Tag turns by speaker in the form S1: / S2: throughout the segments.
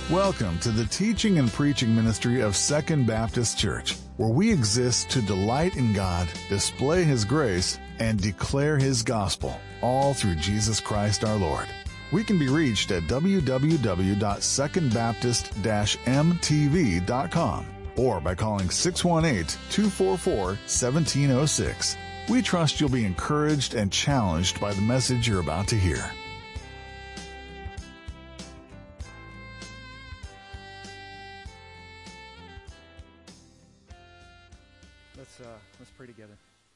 S1: Welcome to the teaching and preaching ministry of Second Baptist Church, where we exist to delight in God, display His grace, and declare His gospel, all through Jesus Christ our Lord. We can be reached at www.secondbaptist-mtv.com or by calling 618-244-1706. We trust you'll be encouraged and challenged by the message you're about to hear.
S2: Let's pray together.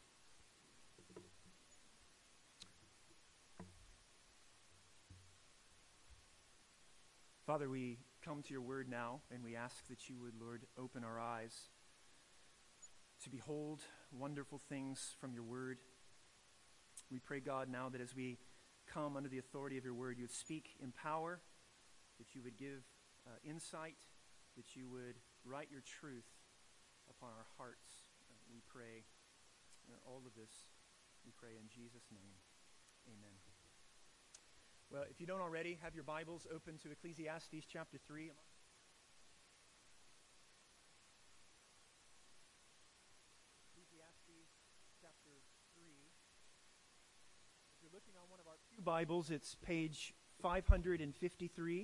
S2: Father, we come to your word now, and we ask that you would, Lord, open our eyes to behold wonderful things from your word. We pray, God, now that as we come under the authority of your word, you would speak in power, that you would give insight, that you would write your truth upon our hearts. We pray all of this, we pray in Jesus' name. Amen. Well, if you don't already, have your Bibles open to Ecclesiastes chapter 3. Ecclesiastes chapter 3. If you're looking on one of our pew Bibles, it's page 553.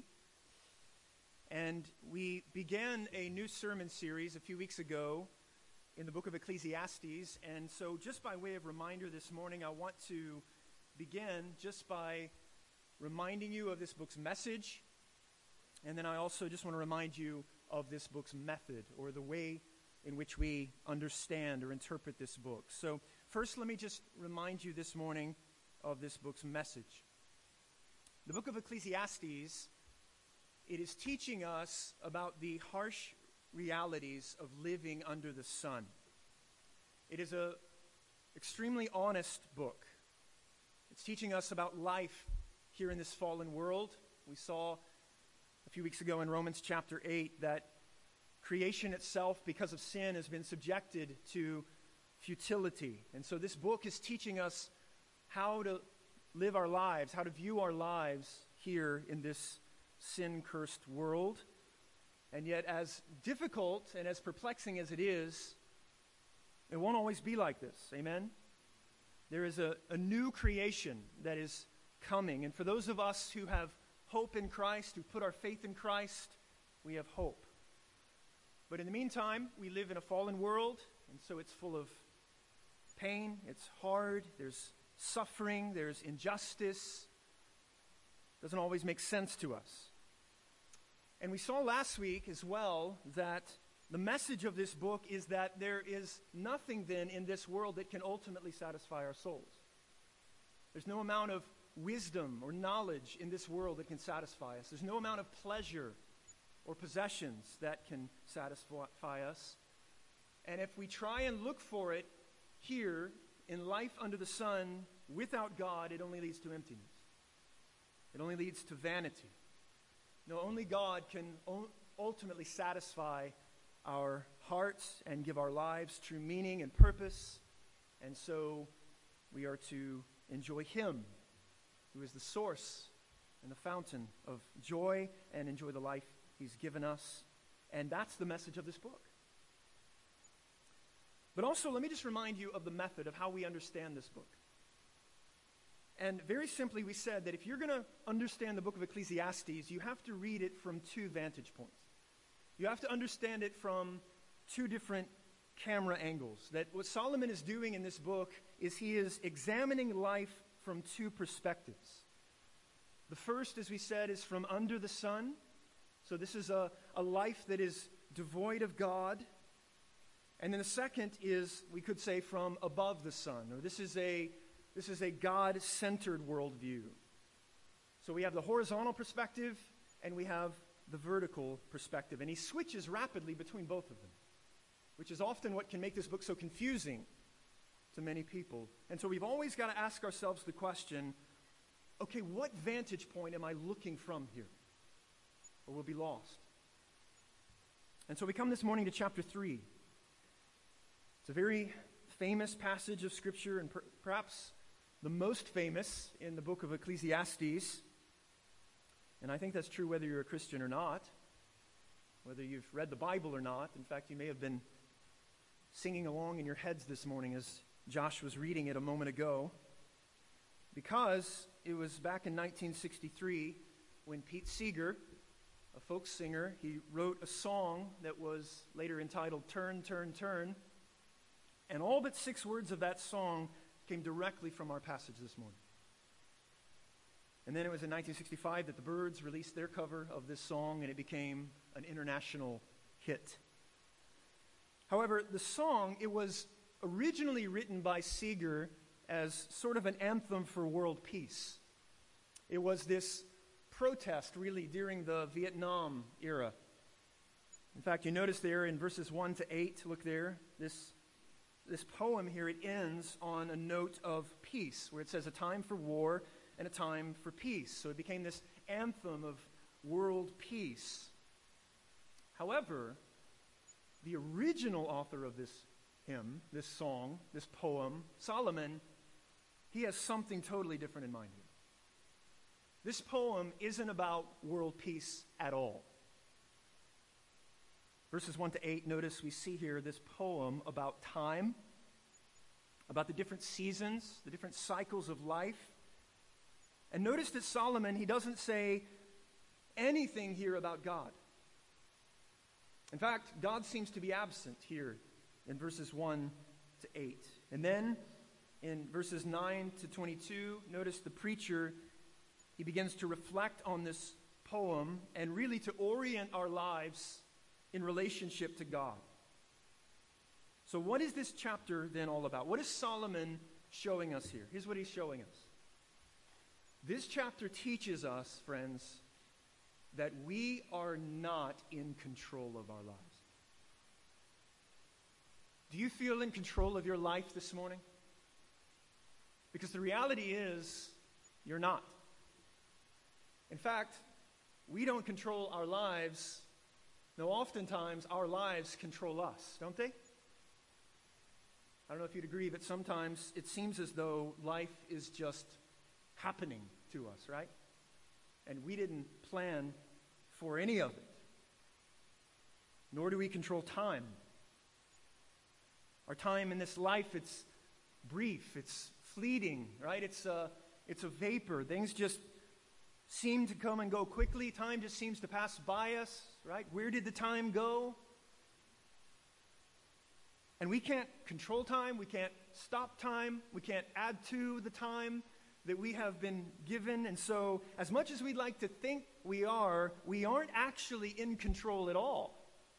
S2: And we began a new sermon series a few weeks ago in the book of Ecclesiastes, and so just by way of reminder this morning, I want to begin just by reminding you of this book's message, and then I also just want to remind you of this book's method, or the way in which we understand or interpret this book. So first, let me just remind you this morning of this book's message. The book of Ecclesiastes, it is teaching us about the harsh realities of living under the sun. It is an extremely honest book. It's teaching us about life here in this fallen world. We saw a few weeks ago in Romans chapter 8 that creation itself, because of sin, has been subjected to futility. And so this book is teaching us how to live our lives, how to view our lives here in this sin-cursed world. And yet, as difficult and as perplexing as it is, it won't always be like this. Amen? There is a new creation that is coming. And for those of us who have hope in Christ, who put our faith in Christ, we have hope. But in the meantime, we live in a fallen world, and so it's full of pain, it's hard, there's suffering, there's injustice. It doesn't always make sense to us. And we saw last week as well that the message of this book is that there is nothing then in this world that can ultimately satisfy our souls. There's no amount of wisdom or knowledge in this world that can satisfy us. There's no amount of pleasure or possessions that can satisfy us. And if we try and look for it here in life under the sun without God, it only leads to emptiness. It only leads to vanity. No, only God can ultimately satisfy our hearts and give our lives true meaning and purpose. And so we are to enjoy Him, who is the source and the fountain of joy, and enjoy the life He's given us. And that's the message of this book. But also, let me just remind you of the method of how we understand this book. And very simply, we said that if you're going to understand the book of Ecclesiastes, you have to read it from two vantage points. You have to understand it from two different camera angles. That what Solomon is doing in this book is he is examining life from two perspectives. The first, as we said, is from under the sun. So this is a life that is devoid of God. And then the second is, we could say, from above the sun. Or this is a God-centered worldview. So we have the horizontal perspective and we have the vertical perspective. And he switches rapidly between both of them, which is often what can make this book so confusing to many people. And so we've always got to ask ourselves the question, okay, what vantage point am I looking from here? Or we'll be lost. And so we come this morning to chapter 3. It's a very famous passage of Scripture, and perhaps the most famous in the book of Ecclesiastes. And I think that's true whether you're a Christian or not. whether you've read the Bible or not. In fact, you may have been singing along in your heads this morning as Josh was reading it a moment ago, because it was back in 1963 when Pete Seeger, a folk singer, he wrote a song that was later entitled Turn, Turn, Turn, and all but 6 words of that song came directly from our passage this morning. And then it was in 1965 that the Byrds released their cover of this song, and it became an international hit. However, the song, it was originally written by Seeger as sort of an anthem for world peace. It was this protest, really, during the Vietnam era. In fact, you notice there in verses 1 to 8, look there, this poem here, it ends on a note of peace, where it says a time for war and a time for peace. So it became this anthem of world peace. However, the original author of this hymn, this song, this poem, Solomon, he has something totally different in mind here. This poem isn't about world peace at all. Verses 1 to 8, notice we see here this poem about time, about the different seasons, the different cycles of life. And notice that Solomon, he doesn't say anything here about God. In fact, God seems to be absent here in verses 1 to 8. And then in verses 9 to 22, notice the preacher, he begins to reflect on this poem and really to orient our lives in relationship to God. So what is this chapter then all about? What is Solomon showing us here? Here's what he's showing us. This chapter teaches us, friends, that we are not in control of our lives. Do you feel in control of your life this morning? Because the reality is, you're not. In fact, we don't control our lives. No, oftentimes our lives control us, don't they? I don't know if you'd agree, but sometimes it seems as though life is just happening to us, right? And we didn't plan for any of it. Nor do we control time. Our time in this life, it's brief, it's fleeting, right? It's a vapor. Things just seem to come and go quickly. Time just seems to pass by us, right? Where did the time go? And we can't control time. We can't stop time. We can't add to the time that we have been given. And so, as much as we'd like to think we aren't actually in control at all.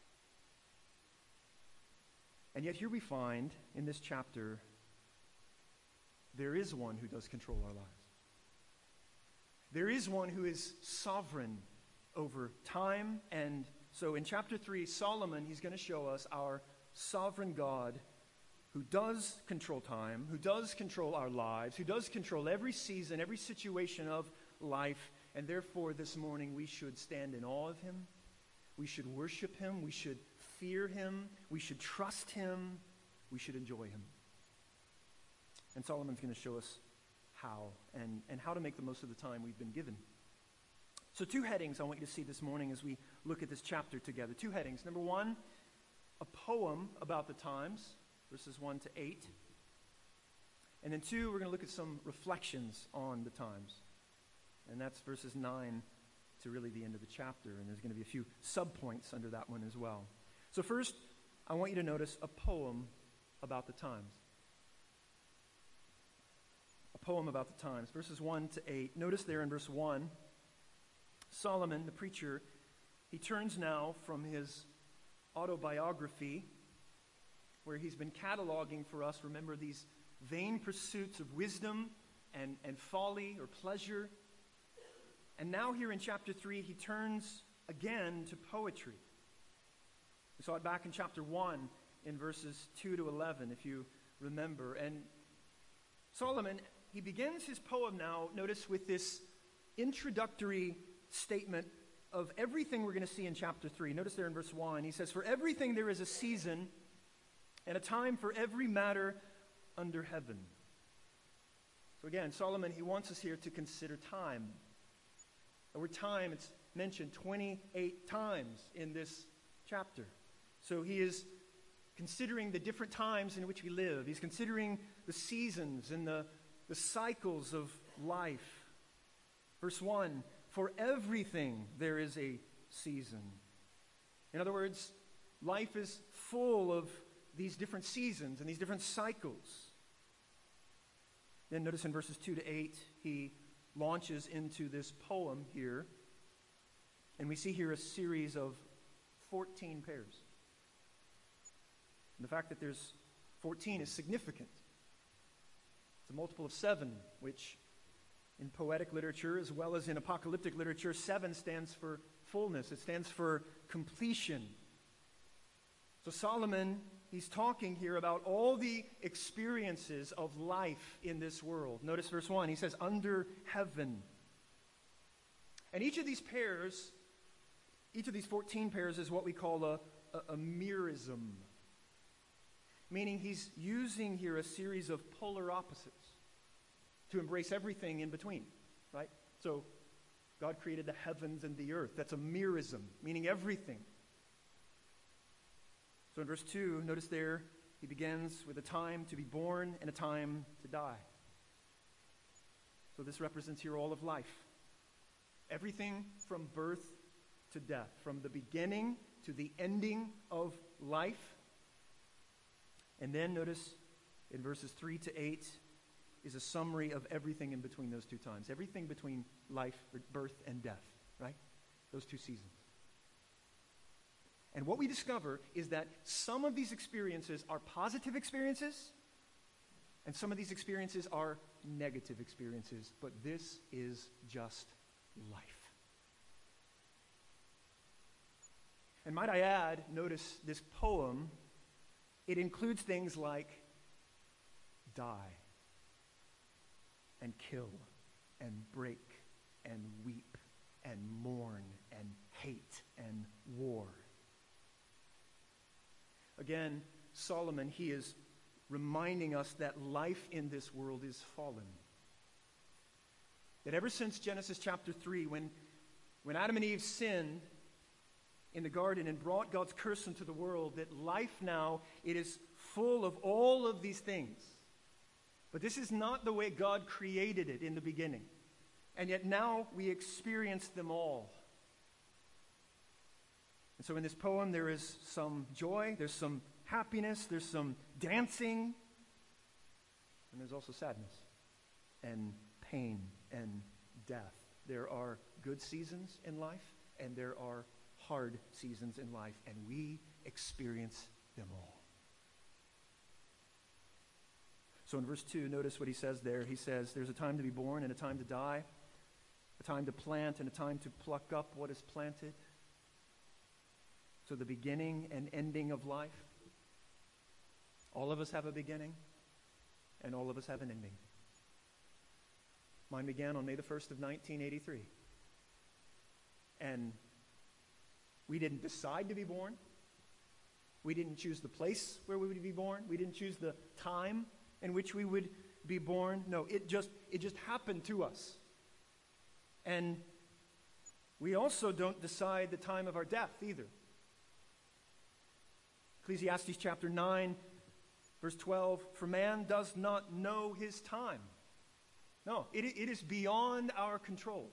S2: And yet here we find, in this chapter, there is one who does control our lives. There is one who is sovereign over time. And so in chapter 3, Solomon, he's going to show us our sovereign God who does control time, who does control our lives, who does control every season, every situation of life. And therefore, this morning, we should stand in awe of him. We should worship him. We should fear him. We should trust him. We should enjoy him. And Solomon's going to show us how and how to make the most of the time we've been given. So 2 headings I want you to see this morning as we look at this chapter together. 2 headings. Number 1, a poem about the times, verses 1 to 8. And then 2, we're going to look at some reflections on the times. And that's verses 9 to really the end of the chapter. And there's going to be a few subpoints under that one as well. So first, I want you to notice a poem about the times. A poem about the times. Verses 1 to 8. Notice there in verse 1, Solomon, the preacher, he turns now from his autobiography, where he's been cataloging for us, remember, these vain pursuits of wisdom and folly or pleasure. And now here in chapter 3, he turns again to poetry. We saw it back in chapter 1 in verses 2 to 11, if you remember. And Solomon, he begins his poem now, notice, with this introductory statement of everything we're going to see in chapter 3. Notice there in verse 1, he says, "For everything there is a season and a time for every matter under heaven." So again, Solomon, he wants us here to consider time. The word time, it's mentioned 28 times in this chapter. So he is considering the different times in which we live. He's considering the seasons and the cycles of life. Verse 1, for everything there is a season. In other words, life is full of these different seasons and these different cycles. Then notice in verses 2 to 8, he launches into this poem here. And we see here a series of 14 pairs. And the fact that there's 14 is significant. It's a multiple of 7, which in poetic literature as well as in apocalyptic literature, 7 stands for fullness. It stands for completion. So Solomon, he's talking here about all the experiences of life in this world. Notice verse 1. He says, under heaven. And each of these pairs, each of these 14 pairs is what we call a merism. Meaning he's using here a series of polar opposites to embrace everything in between, right? So God created the heavens and the earth. That's a merism, meaning everything. So in verse 2, notice there, he begins with a time to be born and a time to die. So this represents here all of life. Everything from birth to death, from the beginning to the ending of life. And then notice in verses 3 to 8 is a summary of everything in between those two times. Everything between life, or birth, and death, right? Those two seasons. And what we discover is that some of these experiences are positive experiences, and some of these experiences are negative experiences. But this is just life. And might I add, notice this poem, it includes things like die and kill and break and weep and mourn and hate and war. Again, Solomon, he is reminding us that life in this world is fallen. That ever since Genesis chapter 3, when Adam and Eve sinned in the garden and brought God's curse into the world, that life now, it is full of all of these things. But this is not the way God created it in the beginning. And yet now we experience them all. And so in this poem there is some joy, there's some happiness, there's some dancing, and there's also sadness and pain and death. There are good seasons in life, and there are hard seasons in life, and we experience them all. So in verse 2, notice what he says there. He says, there's a time to be born and a time to die, a time to plant and a time to pluck up what is planted. So the beginning and ending of life. All of us have a beginning, and all of us have an ending. Mine began on May the 1st of 1983. And we didn't decide to be born. We didn't choose the place where we would be born. We didn't choose the time in which we would be born. No, it just happened to us. And we also don't decide the time of our death either. Ecclesiastes chapter 9, verse 12, for man does not know his time. No, it is beyond our control.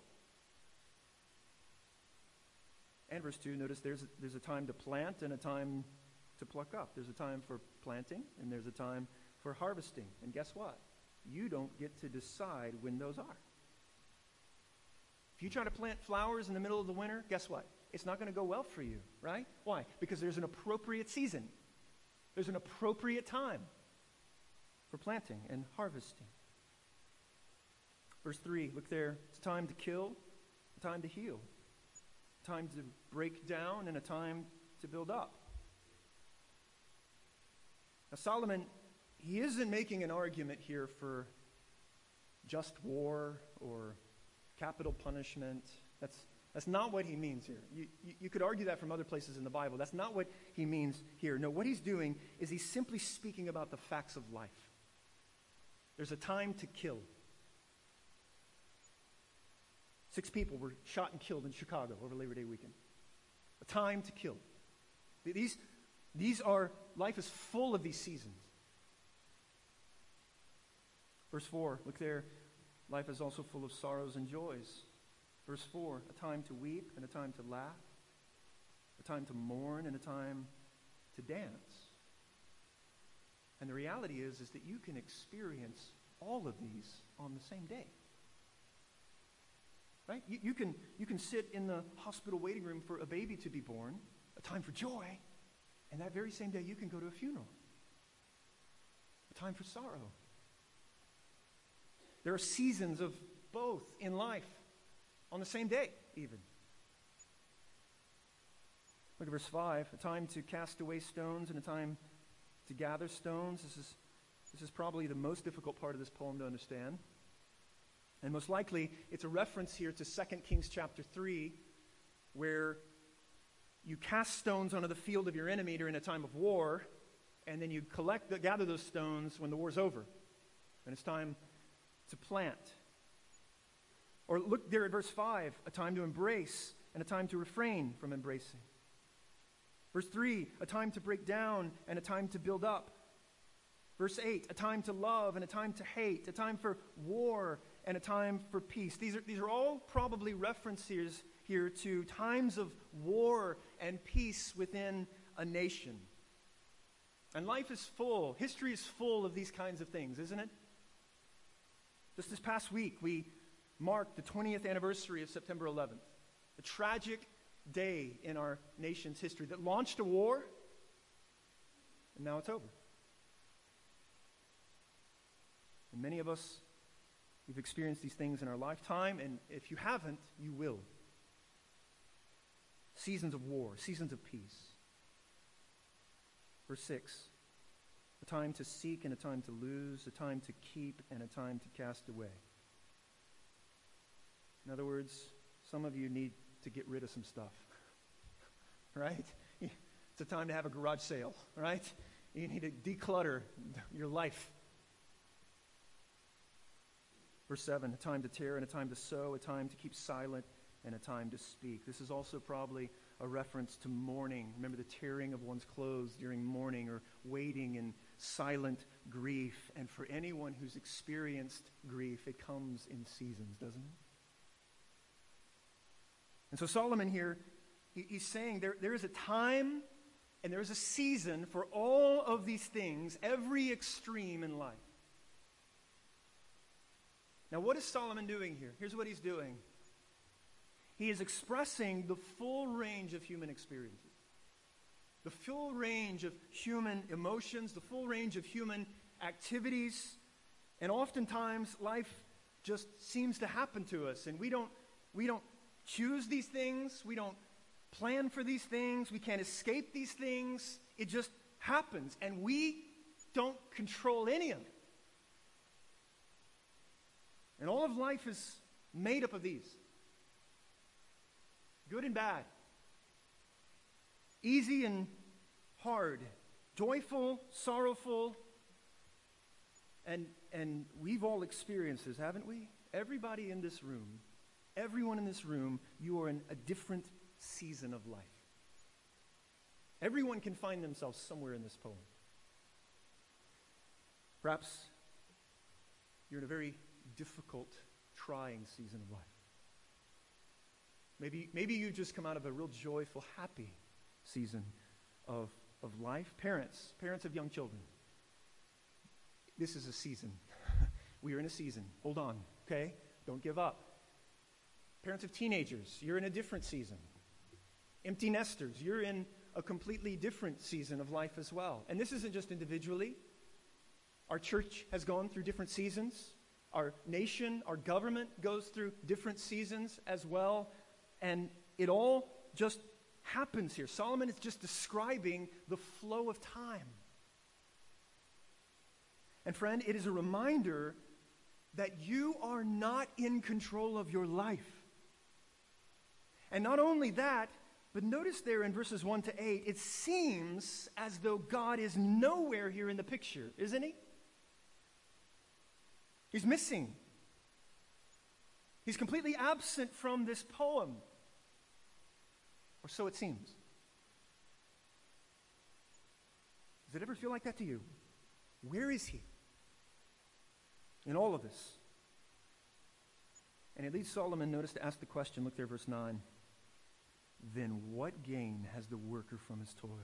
S2: And verse 2, notice there's a time to plant and a time to pluck up. There's a time for planting and there's a time for harvesting. And guess what? You don't get to decide when those are. If you try to plant flowers in the middle of the winter, guess what? It's not going to go well for you, right? Why? Because there's an appropriate season. There's an appropriate time for planting and harvesting. Verse 3, look there. It's time to kill, a time to heal, a time to break down, and a time to build up. Now Solomon, he isn't making an argument here for just war or capital punishment. That's not what he means here. You could argue that from other places in the Bible. That's not what he means here. No, what he's doing is he's simply speaking about the facts of life. There's a time to kill. 6 people were shot and killed in Chicago over Labor Day weekend. A time to kill. Life is full of these seasons. Verse 4, look there. Life is also full of sorrows and joys. Verse 4, a time to weep and a time to laugh, a time to mourn and a time to dance. And the reality is that you can experience all of these on the same day. Right? You can sit in the hospital waiting room for a baby to be born, a time for joy, and that very same day you can go to a funeral, a time for sorrow. There are seasons of both in life on the same day, even. Look at verse 5, a time to cast away stones and a time to gather stones. This is probably the most difficult part of this poem to understand. And most likely, it's a reference here to 2 Kings chapter 3, where you cast stones onto the field of your enemy during a time of war, and then you gather those stones when the war's over, and it's time to plant. Or look there at verse 5, a time to embrace and a time to refrain from embracing. Verse 3, a time to break down and a time to build up. Verse 8, a time to love and a time to hate, a time for war and a time for peace. These are all probably references here to times of war and peace within a nation. And life is full, history is full of these kinds of things, isn't it? Just this past week, we marked the 20th anniversary of September 11th, a tragic day in our nation's history that launched a war, and now it's over. And many of us, we've experienced these things in our lifetime, and if you haven't, you will. Seasons of war, seasons of peace. Verse 6, a time to seek and a time to lose, a time to keep and a time to cast away. In other words, some of you need to get rid of some stuff, right? It's a time to have a garage sale, right? You need to declutter your life. Verse 7, a time to tear and a time to sow, a time to keep silent and a time to speak. This is also probably a reference to mourning. Remember the tearing of one's clothes during mourning, or waiting in silent grief. And for anyone who's experienced grief, it comes in seasons, doesn't it? And so Solomon here, he's saying there is a time and there is a season for all of these things, every extreme in life. Now, what is Solomon doing here? Here's what he's doing. He is expressing the full range of human experiences, the full range of human emotions, the full range of human activities. And oftentimes, life just seems to happen to us, and we don't choose these things. We don't plan for these things. We can't escape these things. It just happens, and we don't control any of it. And all of life is made up of these. Good and bad. Easy and hard. Joyful, sorrowful. And we've all experienced this, haven't we? Everybody in this room, everyone in this room, you are in a different season of life. Everyone can find themselves somewhere in this poem. Perhaps you're in a very difficult, trying season of life. Maybe you just come out of a real joyful, happy season of life. Parents of young children. This is a season. We are in a season. Hold on, okay? Don't give up. Parents of teenagers, you're in a different season. Empty nesters, you're in a completely different season of life as well. And this isn't just individually. Our church has gone through different seasons. Our nation, our government goes through different seasons as well. And it all just happens here. Solomon is just describing the flow of time. And friend, it is a reminder that you are not in control of your life. And not only that, but notice there in verses 1 to 8, it seems as though God is nowhere here in the picture, isn't he? He's missing. He's completely absent from this poem. Or so it seems. Does it ever feel like that to you? Where is he in all of this? And it leads Solomon, notice, to ask the question. Look there, verse 9. Then what gain has the worker from his toil?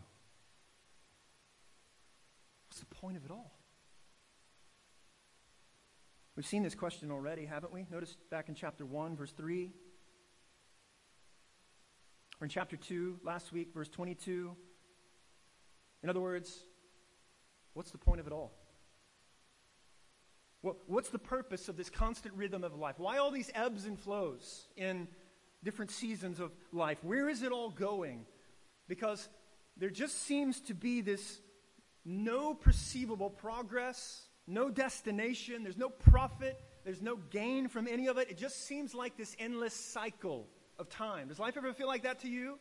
S2: What's the point of it all? We've seen this question already, haven't we? Notice back in chapter 1, verse 3. Or in chapter 2, last week, verse 22. In other words, what's the point of it all? What's the purpose of this constant rhythm of life? Why all these ebbs and flows in different seasons of life? Where is it all going? Because there just seems to be this no perceivable progress, no destination, there's no profit, there's no gain from any of it. It just seems like this endless cycle of time. Does life ever feel like that to you?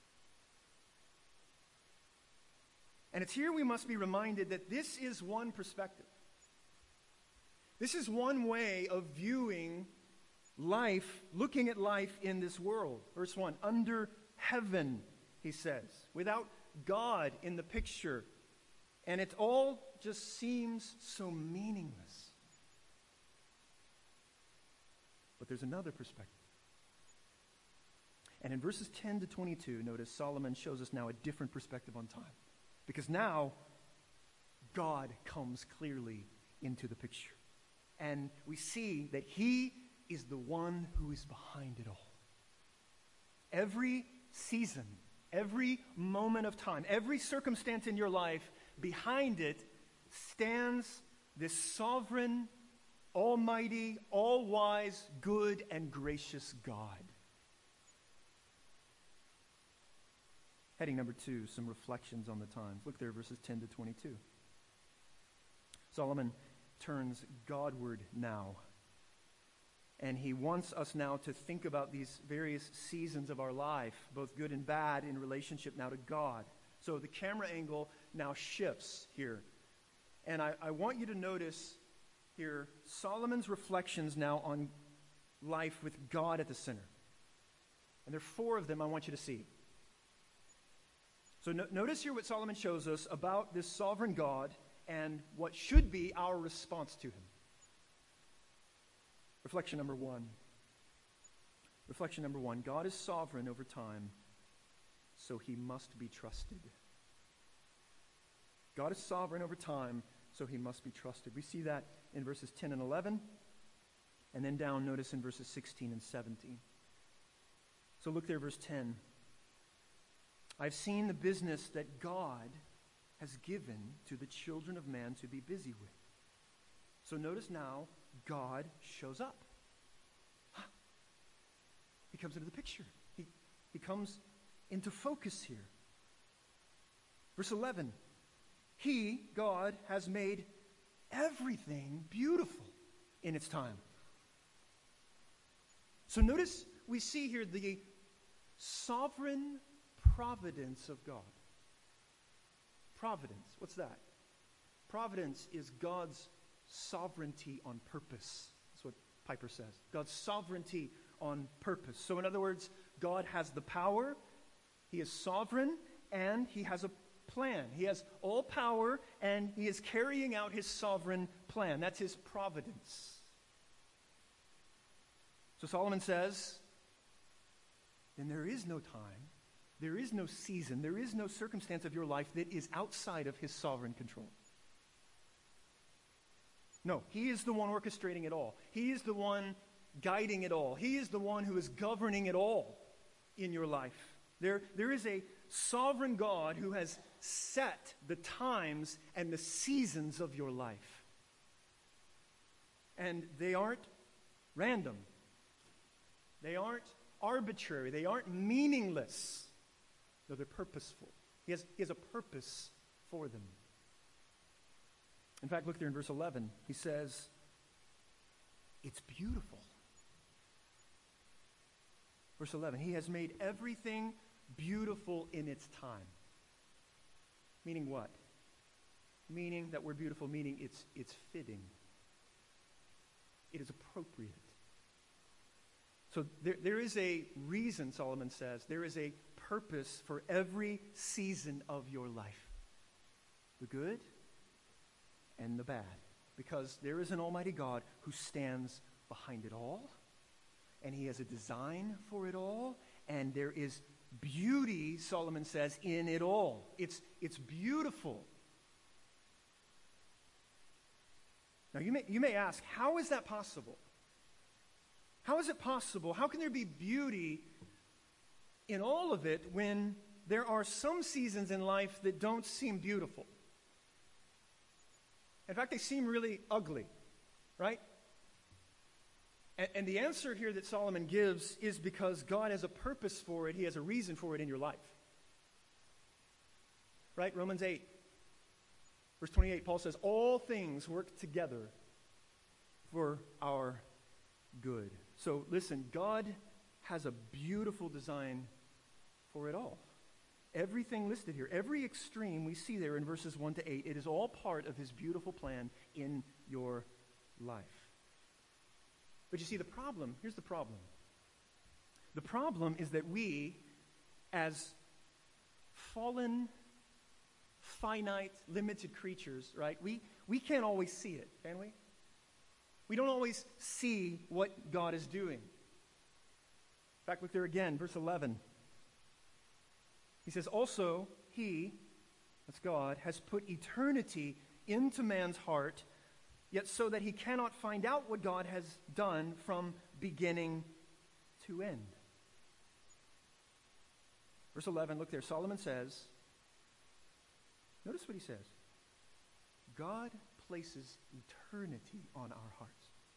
S2: And it's here we must be reminded that this is one perspective. This is one way of viewing life, looking at life in this world. Verse 1, under heaven, he says, without God in the picture. And it all just seems so meaningless. But there's another perspective. And in verses 10 to 22, notice Solomon shows us now a different perspective on time. Because now, God comes clearly into the picture. And we see that he is the one who is behind it all. Every season, every moment of time, every circumstance in your life, behind it stands this sovereign, almighty, all-wise, good, and gracious God. Heading number 2, some reflections on the times. Look there, verses 10 to 22. Solomon turns Godward now. And he wants us now to think about these various seasons of our life, both good and bad, in relationship now to God. So the camera angle now shifts here. And I want you to notice here Solomon's reflections now on life with God at the center. And there are 4 of them I want you to see. So notice here what Solomon shows us about this sovereign God and what should be our response to him. Reflection number 1. Reflection number 1. God is sovereign over time, so he must be trusted. God is sovereign over time, so he must be trusted. We see that in verses 10 and 11, and then down, notice in verses 16 and 17. So look there, verse 10. I've seen the business that God has given to the children of man to be busy with. So notice now, God shows up. He comes into the picture. He comes into focus here. Verse 11. He, God, has made everything beautiful in its time. So notice we see here the sovereign providence of God. Providence, what's that? Providence is God's sovereignty on purpose. That's what Piper says. God's sovereignty on purpose. So in other words, God has the power, he is sovereign, and he has a plan. He has all power, and he is carrying out his sovereign plan. That's his providence. So Solomon says, then there is no time, there is no season, there is no circumstance of your life that is outside of his sovereign control. No, he is the one orchestrating it all. He is the one guiding it all. He is the one who is governing it all in your life. There is a sovereign God who has set the times and the seasons of your life. And they aren't random. They aren't arbitrary. They aren't meaningless. No, they're purposeful. He has a purpose for them. In fact, look there in verse 11. He says, it's beautiful. Verse 11, he has made everything beautiful in its time. Meaning what? Meaning that word beautiful, meaning it's fitting. It is appropriate. So there is a reason, Solomon says, there is a purpose for every season of your life. the good and the bad. Because there is an almighty God who stands behind it all, and he has a design for it all, and there is beauty, Solomon says, in it all. It's beautiful. Now you may ask, how is that possible? How is it possible? How can there be beauty in all of it when there are some seasons in life that don't seem beautiful? In fact, they seem really ugly, right? And the answer here that Solomon gives is because God has a purpose for it. He has a reason for it in your life. Right? Romans 8, verse 28, Paul says, all things work together for our good. So listen, God has a beautiful design for it all. Everything listed here, every extreme we see there in verses 1 to 8, it is all part of his beautiful plan in your life. But you see, here's the problem. The problem is that we, as fallen, finite, limited creatures, right, we can't always see it, can we? We don't always see what God is doing. In fact, look there again, verse 11. He says, also, he, that's God, has put eternity into man's heart, yet so that he cannot find out what God has done from beginning to end. Verse 11, look there, Solomon says, notice what he says. God places eternity on our hearts.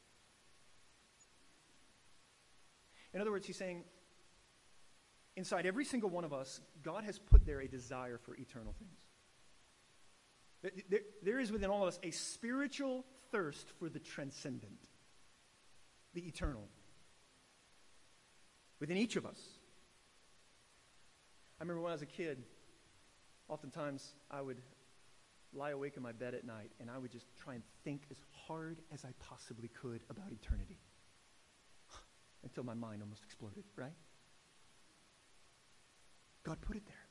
S2: In other words, he's saying, inside every single one of us, God has put there a desire for eternal things. There is within all of us a spiritual thirst for the transcendent, the eternal, within each of us. I remember when I was a kid, oftentimes I would lie awake in my bed at night and I would just try and think as hard as I possibly could about eternity until my mind almost exploded, right? God put it there.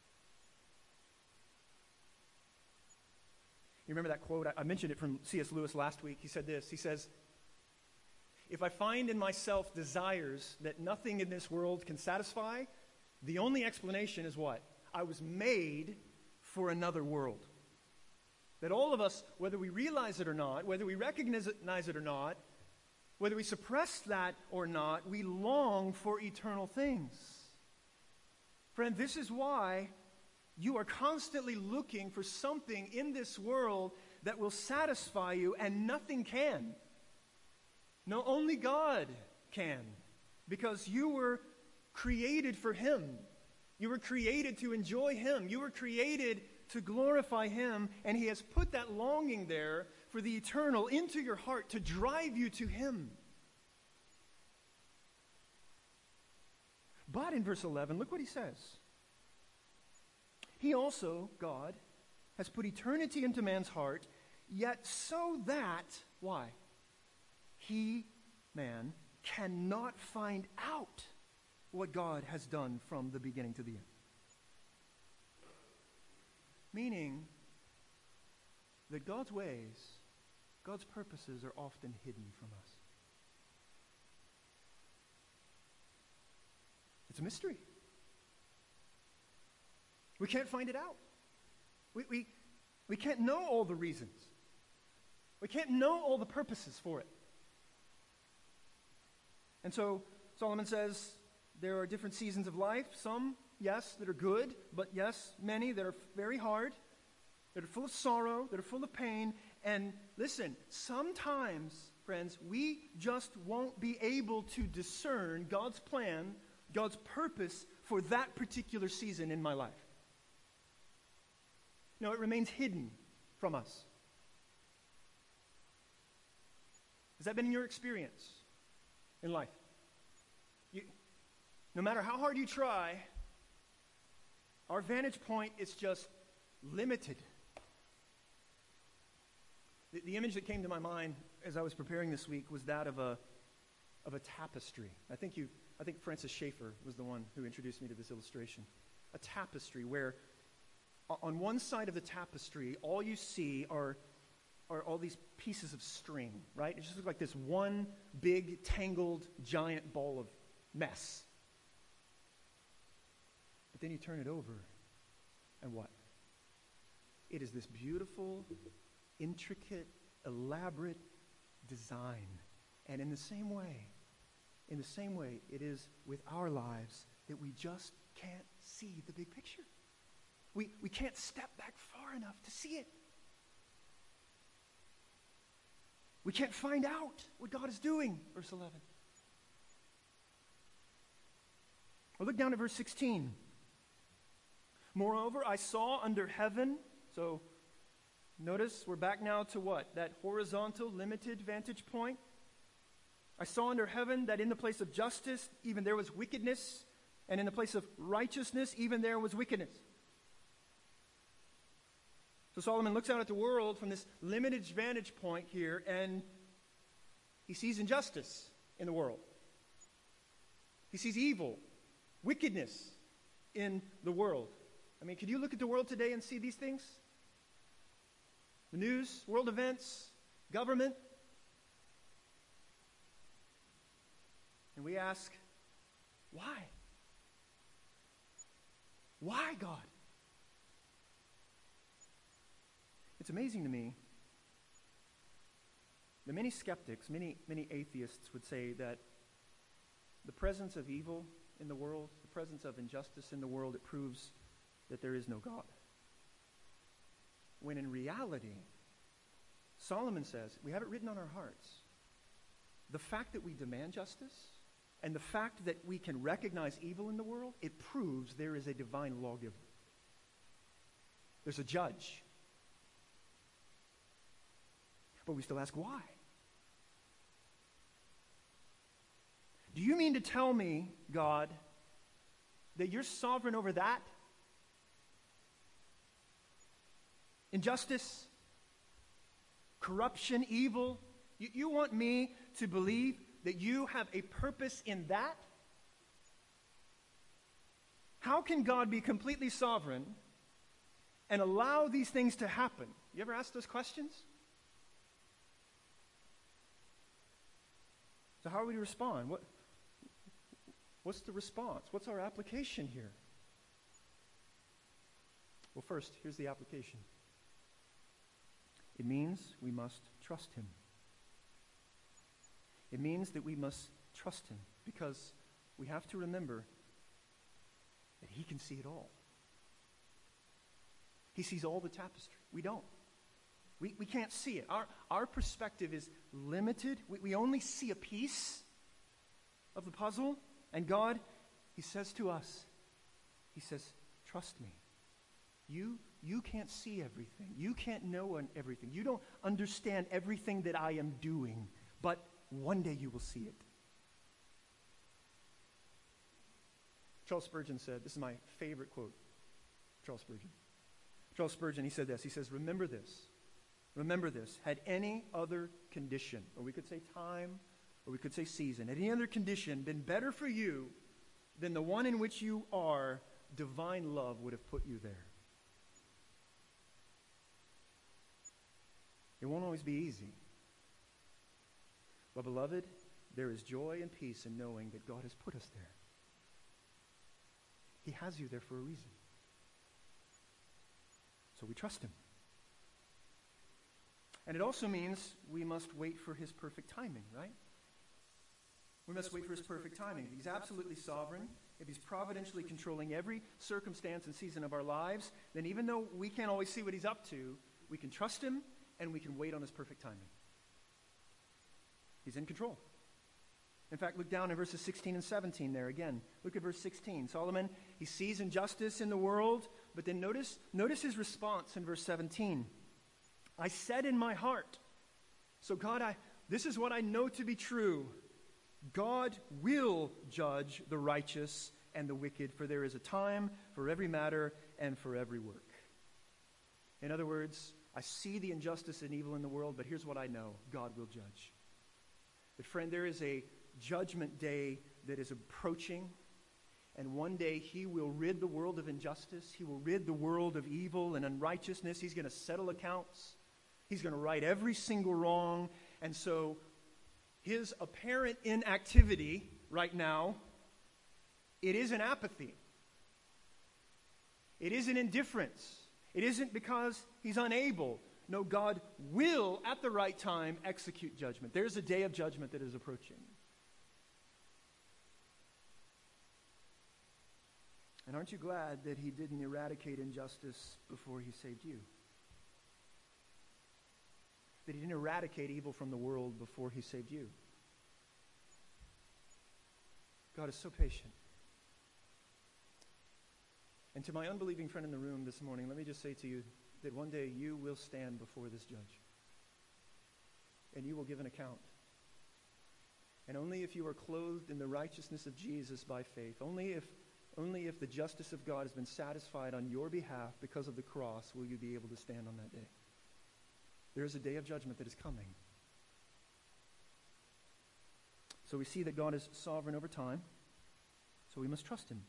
S2: You remember that quote? I mentioned it from C.S. Lewis last week. He said this. He says, if I find in myself desires that nothing in this world can satisfy, the only explanation is what? I was made for another world. That all of us, whether we realize it or not, whether we recognize it or not, whether we suppress that or not, we long for eternal things. Friend, this is why you are constantly looking for something in this world that will satisfy you, and nothing can. No, only God can. Because you were created for Him. You were created to enjoy Him. You were created to glorify Him, and He has put that longing there for the eternal into your heart to drive you to Him. But in verse 11, look what he says. He also, God, has put eternity into man's heart, yet so that, why? He, man, cannot find out what God has done from the beginning to the end. Meaning that God's ways, God's purposes are often hidden from us. It's a mystery. We can't find it out. We can't know all the reasons. We can't know all the purposes for it. And so Solomon says there are different seasons of life. Some, yes, that are good, but yes, many that are very hard, that are full of sorrow, that are full of pain. And listen, sometimes, friends, we just won't be able to discern God's plan, God's purpose for that particular season in my life. No, it remains hidden from us. Has that been in your experience in life? No matter how hard you try, our vantage point is just limited. The image that came to my mind as I was preparing this week was that of a tapestry. I think Francis Schaeffer was the one who introduced me to this illustration. A tapestry where On one side of the tapestry, all you see are all these pieces of string, right? It just looks like this one big, tangled, giant ball of mess. But then you turn it over, and what? It is this beautiful, intricate, elaborate design. And in the same way, it is with our lives that we just can't see the big picture. We can't step back far enough to see it. We can't find out what God is doing, verse 11. Well, look down at verse 16. Moreover, I saw under heaven, so notice we're back now to what? That horizontal, limited vantage point. I saw under heaven that in the place of justice, even there was wickedness, and in the place of righteousness, even there was wickedness. So Solomon looks out at the world from this limited vantage point here, and he sees injustice in the world. He sees evil, wickedness in the world. I mean, could you look at the world today and see these things? The news, world events, government. And we ask, why? Why, God? It's amazing to me that many skeptics, many atheists would say that the presence of evil in the world, the presence of injustice in the world, it proves that there is no God. When in reality, Solomon says, we have it written on our hearts. The fact that we demand justice and the fact that we can recognize evil in the world, it proves there is a divine lawgiver. There's a judge. But we still ask why? Do you mean to tell me, God, that you're sovereign over that? Injustice, corruption, evil. You want me to believe that you have a purpose in that? How can God be completely sovereign and allow these things to happen? You ever ask those questions? So how are we to respond? What's the response? What's our application here? Well, first, here's the application. It means we must trust him. It means that we must trust him because we have to remember that he can see it all. He sees all the tapestry. We don't. We can't see it. Our perspective is limited. We only see a piece of the puzzle. And God, he says to us, he says, trust me. You can't see everything. You can't know everything. You don't understand everything that I am doing. But one day you will see it. Charles Spurgeon said, this is my favorite quote, Charles Spurgeon. Charles Spurgeon, he said this. He says, remember this. Remember this. Had any other condition, or we could say time, or we could say season, had any other condition been better for you than the one in which you are, divine love would have put you there. It won't always be easy. But beloved, there is joy and peace in knowing that God has put us there. He has you there for a reason. So we trust him. And it also means we must wait for his perfect timing, right? We must wait for his perfect timing. If he's absolutely sovereign, if he's providentially controlling every circumstance and season of our lives, then even though we can't always see what he's up to, we can trust him and we can wait on his perfect timing. He's in control. In fact, look down in verses 16 and 17 there again. Look at verse 16. Solomon, he sees injustice in the world, but then notice his response in verse 17. I said in my heart, so God, this is what I know to be true. God will judge the righteous and the wicked, for there is a time for every matter and for every work. In other words, I see the injustice and evil in the world, but here's what I know. God will judge. But friend, there is a judgment day that is approaching, And one day he will rid the world of injustice. He will rid the world of evil and unrighteousness. He's going to settle accounts. He's going to right every single wrong. And so his apparent inactivity right now, it isn't apathy. It isn't indifference. It isn't because he's unable. No, God will, at the right time, execute judgment. There's a day of judgment that is approaching. And aren't you glad that he didn't eradicate injustice before he saved you? That he didn't eradicate evil from the world before he saved you? God is so patient. And to my unbelieving friend in the room this morning, let me just say to you that one day you will stand before this judge. And you will give an account. And only if you are clothed in the righteousness of Jesus by faith, only if the justice of God has been satisfied on your behalf because of the cross, will you be able to stand on that day. There is a day of judgment that is coming. So we see that God is sovereign over time, so we must trust him.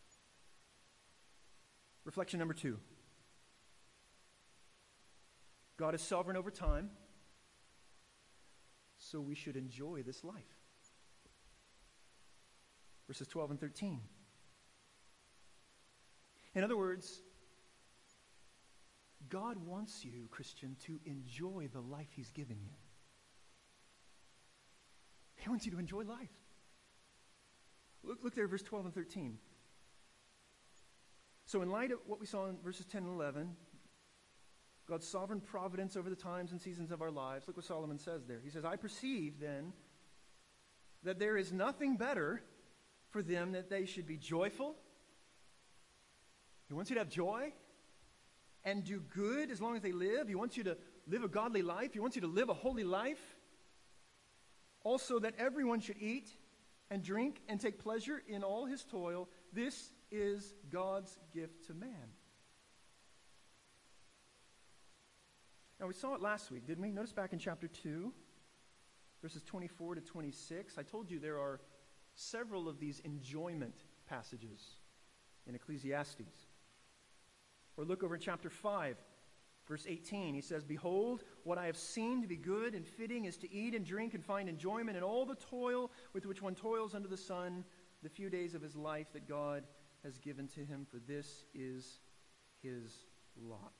S2: Reflection number 2. God is sovereign over time, so we should enjoy this life. Verses 12 and 13. In other words, God wants you, Christian, to enjoy the life he's given you. He wants you to enjoy life. Look there, verse 12 and 13. So in light of what we saw in verses 10 and 11, God's sovereign providence over the times and seasons of our lives, look what Solomon says there. He says, I perceive then that there is nothing better for them that they should be joyful. He wants you to have joy and do good as long as they live. He wants you to live a godly life. He wants you to live a holy life. Also that everyone should eat and drink and take pleasure in all his toil. This is God's gift to man. Now we saw it last week, didn't we? Notice back in chapter 2, verses 24 to 26. I told you there are several of these enjoyment passages in Ecclesiastes. Or look over in chapter 5, verse 18. He says, Behold, what I have seen to be good and fitting is to eat and drink and find enjoyment in all the toil with which one toils under the sun, the few days of his life that God has given to him, for this is his lot.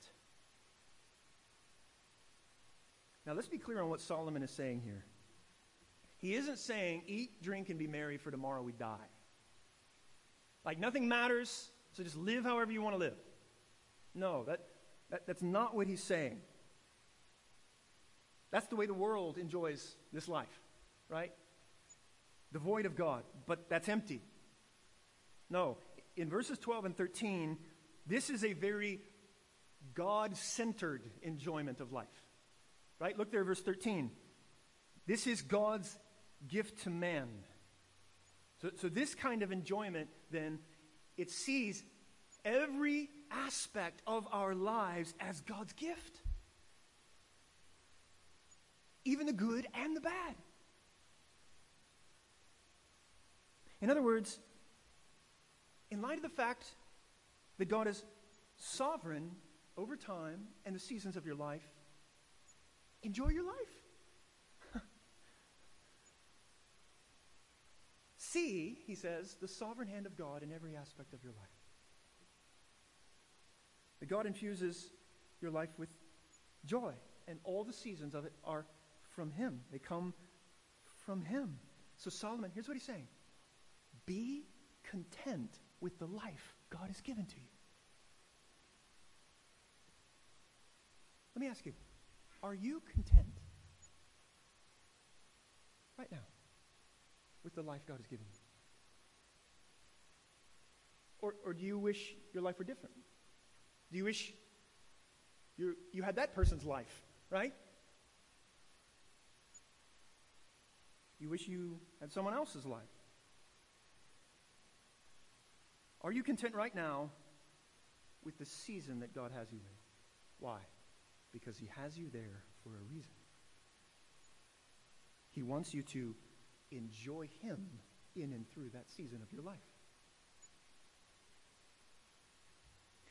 S2: Now let's be clear on what Solomon is saying here. He isn't saying, eat, drink, and be merry, for tomorrow we die. Like nothing matters, so just live however you want to live. No, that's not what he's saying. That's the way the world enjoys this life, right? Devoid of God, but that's empty. No, in verses 12 and 13, this is a very God-centered enjoyment of life, right? Look there, verse 13. This is God's gift to man. So this kind of enjoyment, then, it sees every aspect of our lives as God's gift. Even the good and the bad. In other words, in light of the fact that God is sovereign over time and the seasons of your life, enjoy your life. See, he says, the sovereign hand of God in every aspect of your life. That God infuses your life with joy, and all the seasons of it are from him. They come from him. So Solomon, here's what he's saying. Be content with the life God has given to you. Let me ask you, are you content right now with the life God has given you? Or do you wish your life were different? Do you wish you had that person's life, right? You wish you had someone else's life. Are you content right now with the season that God has you in? Why? Because he has you there for a reason. He wants you to enjoy him in and through that season of your life.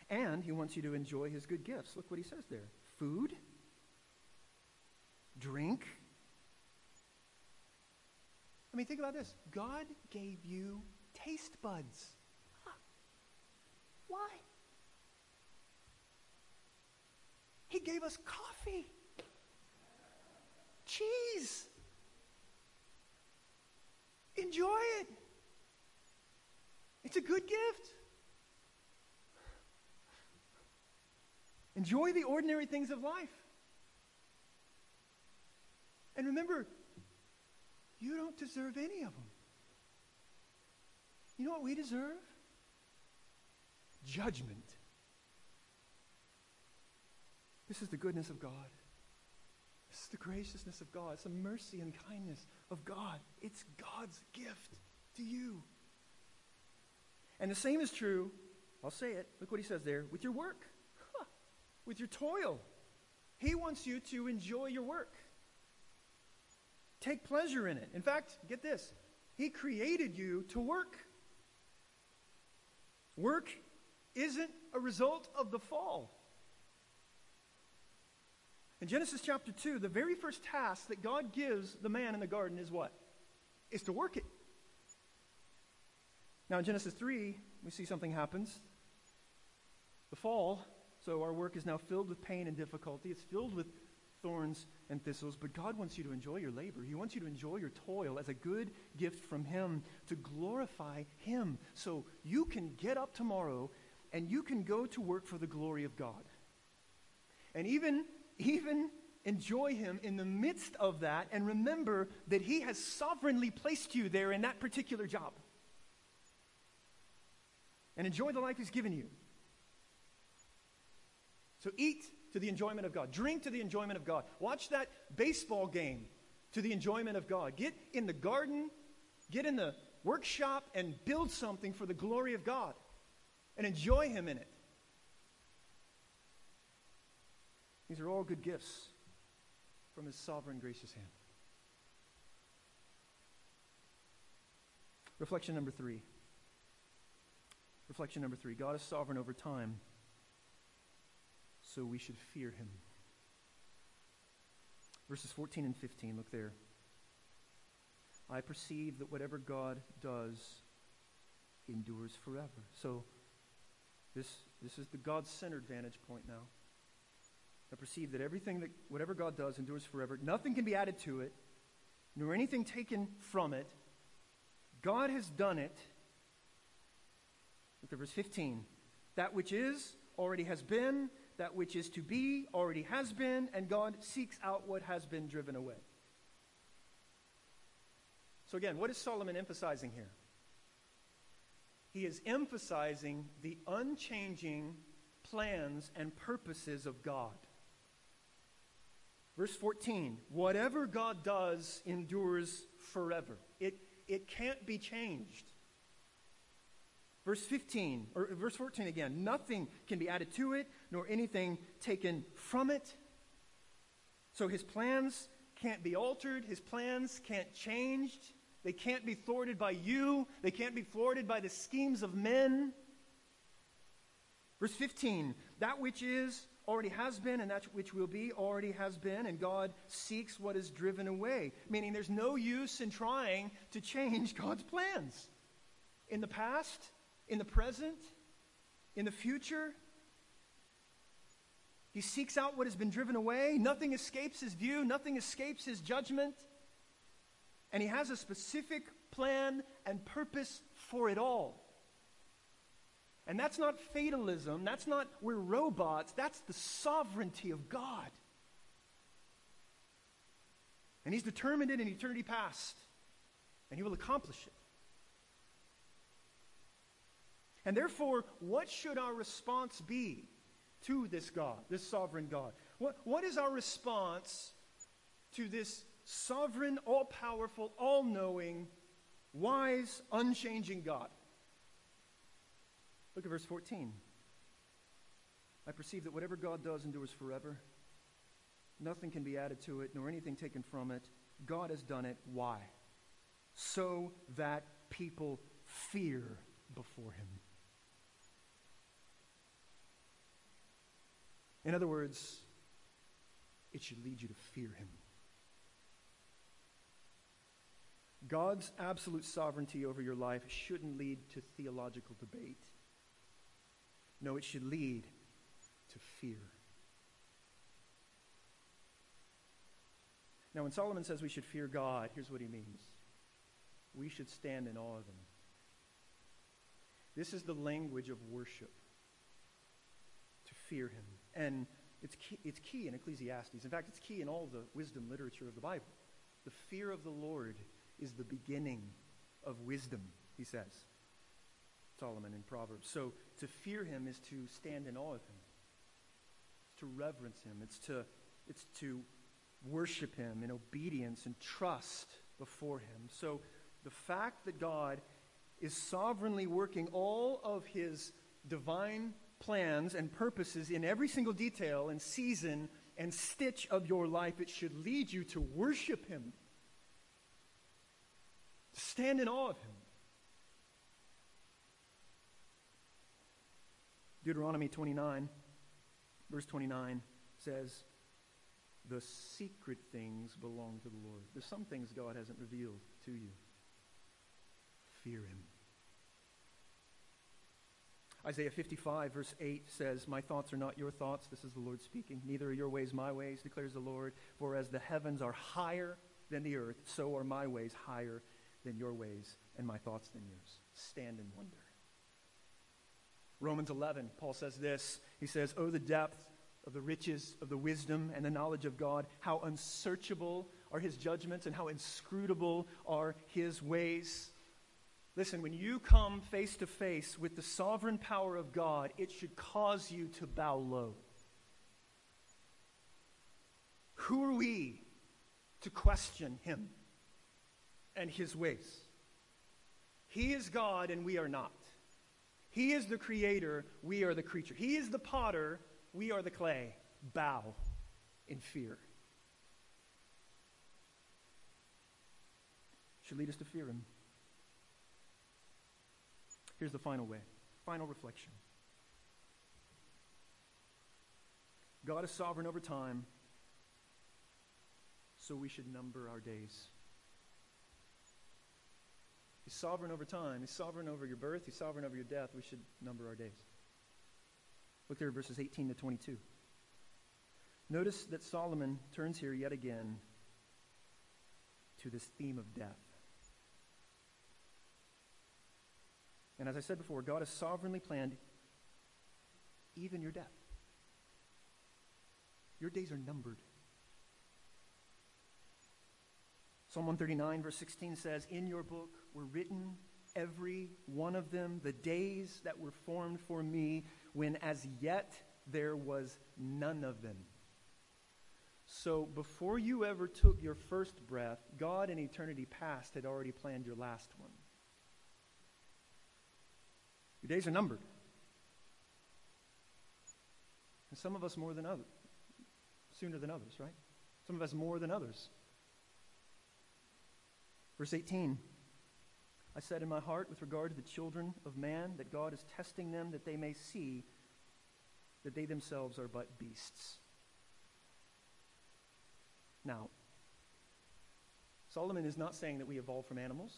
S2: And he wants you to enjoy his good gifts. Look what he says there. Food, drink. I mean, think about this. God gave you taste buds. Why? He gave us coffee, cheese. Enjoy it. It's a good gift. Enjoy the ordinary things of life. And remember, you don't deserve any of them. You know what we deserve? Judgment. This is the goodness of God. This is the graciousness of God. It's the mercy and kindness of God. It's God's gift to you. And the same is true, I'll say it, look what he says there, with your work, with your toil. He wants you to enjoy your work. Take pleasure in it. In fact, get this, he created you to work. Work isn't a result of the fall. In Genesis chapter 2, the very first task that God gives the man in the garden is what? Is to work it. Now in Genesis 3, we see something happens. The fall, so our work is now filled with pain and difficulty. It's filled with thorns and thistles, but God wants you to enjoy your labor. He wants you to enjoy your toil as a good gift from him to glorify him. So you can get up tomorrow and you can go to work for the glory of God. And even enjoy him in the midst of that, and remember that he has sovereignly placed you there in that particular job. And enjoy the life he's given you. So eat to the enjoyment of God. Drink to the enjoyment of God. Watch that baseball game to the enjoyment of God. Get in the garden, get in the workshop, and build something for the glory of God. And enjoy him in it. These are all good gifts from his sovereign, gracious hand. Reflection number 3. Reflection number 3. God is sovereign over time, so we should fear him. Verses 14 and 15, look there. I perceive that whatever God does endures forever. So this is the God-centered vantage point now. I perceive that whatever God does endures forever. Nothing can be added to it, nor anything taken from it. God has done it. Look at verse 15. That which is already has been. That which is to be already has been. And God seeks out what has been driven away. So again, what is Solomon emphasizing here? He is emphasizing the unchanging plans and purposes of God. Verse 14, whatever God does endures forever. It can't be changed. Verse 14 again, nothing can be added to it, nor anything taken from it. So his plans can't be altered. His plans can't change. They can't be thwarted by you. They can't be thwarted by the schemes of men. Verse 15, that which is already has been, and that which will be already has been, and God seeks what is driven away. Meaning there's no use in trying to change God's plans. In the past, in the present, in the future, he seeks out what has been driven away. Nothing escapes his view. Nothing escapes his judgment. And he has a specific plan and purpose for it all. And that's not fatalism. That's not we're robots. That's the sovereignty of God. And he's determined it in eternity past. And he will accomplish it. And therefore, what should our response be to this God, this sovereign God? What is our response to this sovereign, all-powerful, all-knowing, wise, unchanging God? Look at verse 14. I perceive that whatever God does endures forever. Nothing can be added to it, nor anything taken from it. God has done it. Why? So that people fear before him. In other words, it should lead you to fear him. God's absolute sovereignty over your life shouldn't lead to theological debate. No, it should lead to fear. Now, when Solomon says we should fear God, here's what he means. We should stand in awe of him. This is the language of worship, to fear him. And it's key in Ecclesiastes. In fact, it's key in all the wisdom literature of the Bible. The fear of the Lord is the beginning of wisdom, he says, Solomon in Proverbs. So to fear him is to stand in awe of him. It's to reverence him. It's to worship him in obedience and trust before him. So the fact that God is sovereignly working all of his divine plans and purposes in every single detail and season and stitch of your life, it should lead you to worship him. To stand in awe of him. Deuteronomy 29, verse 29 says, the secret things belong to the Lord. There's some things God hasn't revealed to you. Fear him. Isaiah 55, verse 8 says, my thoughts are not your thoughts. This is the Lord speaking. Neither are your ways my ways, declares the Lord. For as the heavens are higher than the earth, so are my ways higher than your ways, and my thoughts than yours. Stand in wonder. Romans 11, Paul says this. He says, oh, the depth of the riches of the wisdom and the knowledge of God, how unsearchable are his judgments and how inscrutable are his ways. Listen, when you come face to face with the sovereign power of God, it should cause you to bow low. Who are we to question him and his ways? He is God and we are not. He is the creator, we are the creature. He is the potter, we are the clay. Bow in fear. Should lead us to fear him. Here's the final way, final reflection. God is sovereign over time, so we should number our days. He's sovereign over time. He's sovereign over your birth. He's sovereign over your death. We should number our days. Look there at verses 18 to 22. Notice that Solomon turns here yet again to this theme of death. And as I said before, God has sovereignly planned even your death. Your days are numbered. Psalm 139, verse 16 says, in your book were written, every one of them, the days that were formed for me, when as yet there was none of them. So before you ever took your first breath, God in eternity past had already planned your last one. Your days are numbered. And some of us more than others. Sooner than others, right? Some of us more than others. Verse 18, I said in my heart with regard to the children of man that God is testing them that they may see that they themselves are but beasts. Now, Solomon is not saying that we evolved from animals,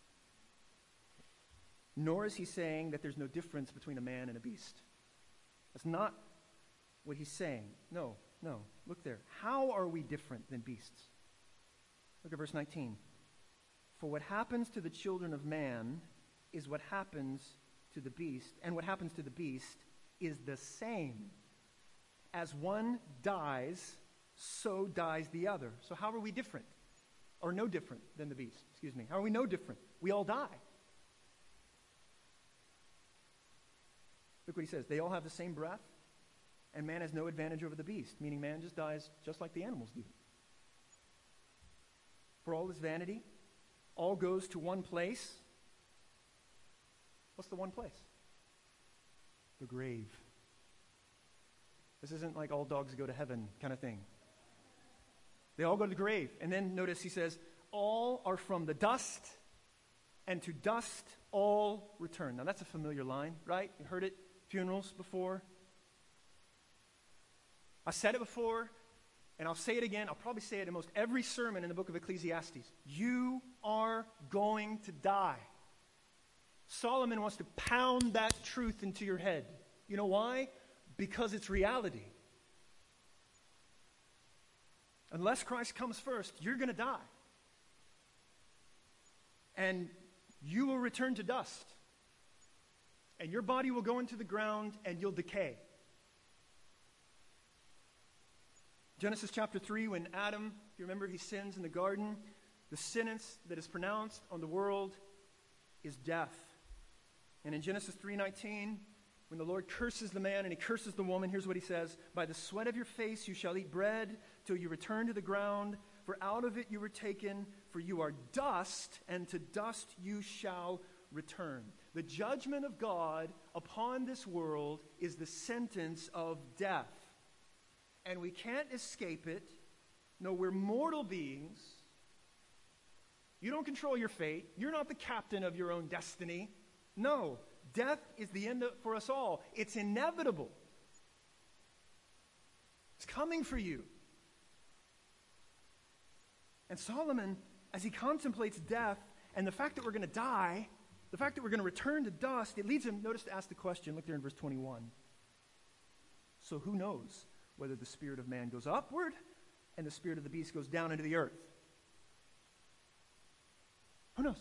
S2: nor is he saying that there's no difference between a man and a beast. That's not what he's saying. No. Look there. How are we different than beasts? Look at verse 19. For what happens to the children of man is what happens to the beast, and what happens to the beast is the same. As one dies, so dies the other. So how are we different? Or no different than the beast? How are we no different? We all die. Look what he says. They all have the same breath, and man has no advantage over the beast, meaning man just dies just like the animals do. For all his vanity, all goes to one place. What's the one place? The grave. This isn't like all dogs go to heaven kind of thing. They all go to the grave. And then notice he says, all are from the dust, and to dust all return. Now that's a familiar line, right? You heard it funerals before. I said it before, and I'll say it again. I'll probably say it in most every sermon in the book of Ecclesiastes. You are going to die. Solomon wants to pound that truth into your head. You know why? Because it's reality. Unless Christ comes first, you're going to die. And you will return to dust. And your body will go into the ground and you'll decay. Genesis chapter 3, when Adam, if you remember, he sins in the garden, the sentence that is pronounced on the world is death. And in Genesis 3:19, when the Lord curses the man and he curses the woman, here's what he says: by the sweat of your face you shall eat bread till you return to the ground, for out of it you were taken, for you are dust, and to dust you shall return. The judgment of God upon this world is the sentence of death. And we can't escape it. No, we're mortal beings. You don't control your fate. You're not the captain of your own destiny. No, death is the end for us all. It's inevitable. It's coming for you. And Solomon, as he contemplates death and the fact that we're going to die, the fact that we're going to return to dust, it leads him, notice, to ask the question. Look there in verse 21. So who knows whether the spirit of man goes upward and the spirit of the beast goes down into the earth? Who knows?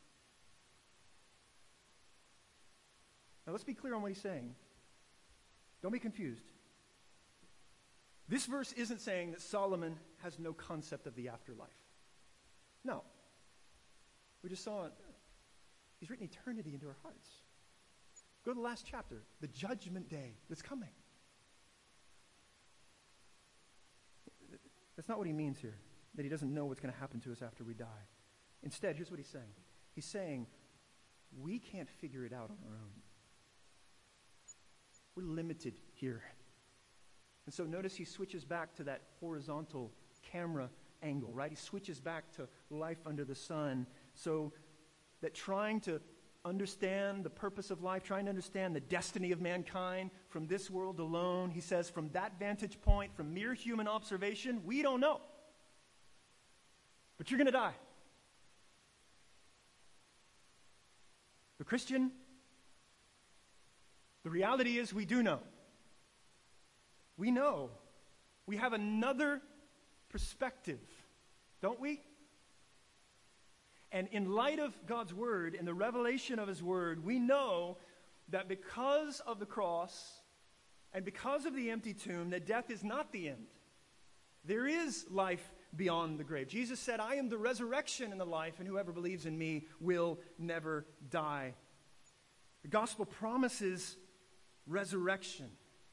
S2: Now let's be clear on what he's saying. Don't be confused. This verse isn't saying that Solomon has no concept of the afterlife. No. We just saw it. He's written eternity into our hearts. Go to the last chapter, the judgment day that's coming. That's not what he means here, that he doesn't know what's going to happen to us after we die. Instead, here's what he's saying. He's saying, we can't figure it out on our own. We're limited here. And so notice he switches back to that horizontal camera angle, right? He switches back to life under the sun, so that trying to understand the purpose of life, trying to understand the destiny of mankind from this world alone, he says, from that vantage point, from mere human observation, we don't know. But you're going to die. But Christian, the reality is we do know. We know. We have another perspective, don't we? And in light of God's word and the revelation of his word, we know that because of the cross and because of the empty tomb, that death is not the end. There is life beyond the grave. Jesus said, I am the resurrection and the life, and whoever believes in me will never die. The gospel promises resurrection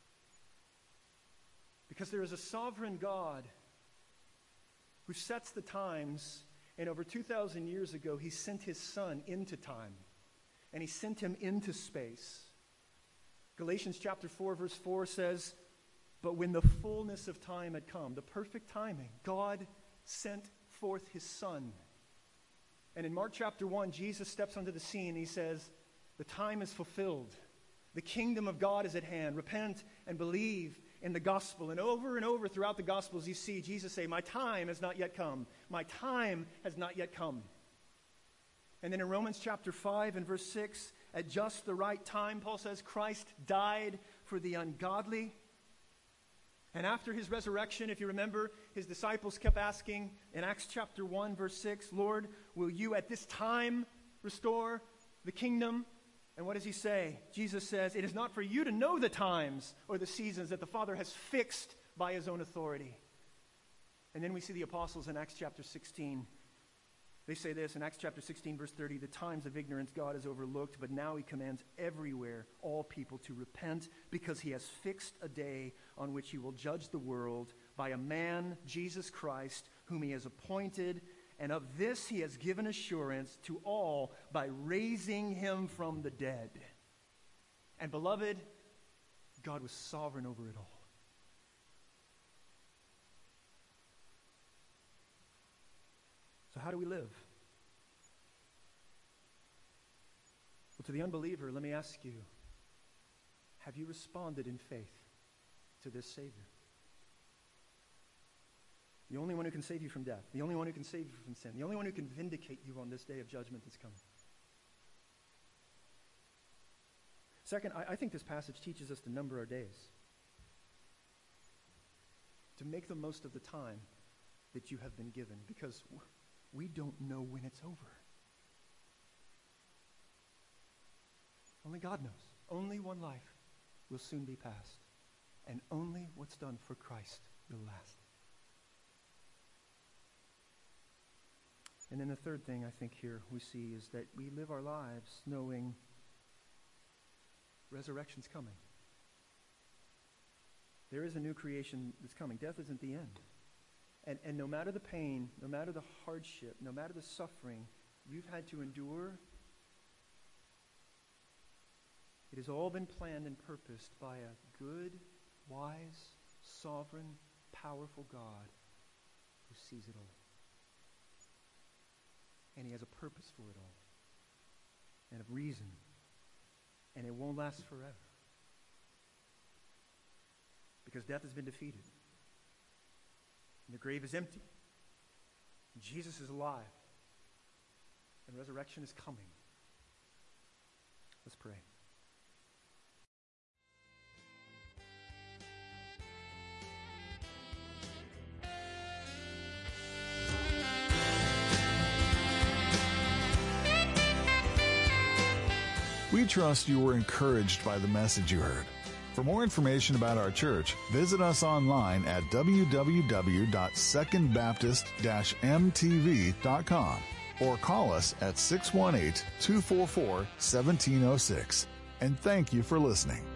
S2: because there is a sovereign God who sets the times. And over 2,000 years ago, he sent his son into time. And he sent him into space. Galatians chapter 4, verse 4 says, but when the fullness of time had come, the perfect timing, God sent forth his son. And in Mark chapter 1, Jesus steps onto the scene and he says, the time is fulfilled. The kingdom of God is at hand. Repent and believe in the gospel. And over throughout the gospels, you see Jesus say, my time has not yet come. My time has not yet come. And then in Romans chapter 5 and verse 6, at just the right time, Paul says, Christ died for the ungodly. And after his resurrection, if you remember, his disciples kept asking in Acts chapter 1, verse 6, Lord, will you at this time restore the kingdom? And what does he say? Jesus says, it is not for you to know the times or the seasons that the Father has fixed by his own authority. And then we see the apostles in Acts chapter 16. They say this in Acts chapter 16, verse 30, the times of ignorance God has overlooked, but now he commands everywhere all people to repent, because he has fixed a day on which he will judge the world by a man, Jesus Christ, whom he has appointed. And of this he has given assurance to all by raising him from the dead. And beloved, God was sovereign over it all. So how do we live? Well, to the unbeliever, let me ask you, have you responded in faith to this Savior? The only one who can save you from death. The only one who can save you from sin. The only one who can vindicate you on this day of judgment that's coming. Second, I think this passage teaches us to number our days. To make the most of the time that you have been given, because we don't know when it's over. Only God knows. Only one life will soon be passed, and only what's done for Christ will last. And then the third thing I think here we see is that we live our lives knowing resurrection's coming. There is a new creation that's coming. Death isn't the end. And no matter the pain, no matter the hardship, no matter the suffering you've had to endure, it has all been planned and purposed by a good, wise, sovereign, powerful God who sees it all. And he has a purpose for it all. And a reason. And it won't last forever. Because death has been defeated. And the grave is empty. And Jesus is alive. And resurrection is coming. Let's pray.
S1: We trust you were encouraged by the message you heard. For more information about our church, visit us online at www.secondbaptist-mtv.com or call us at 618-244-1706. And thank you for listening.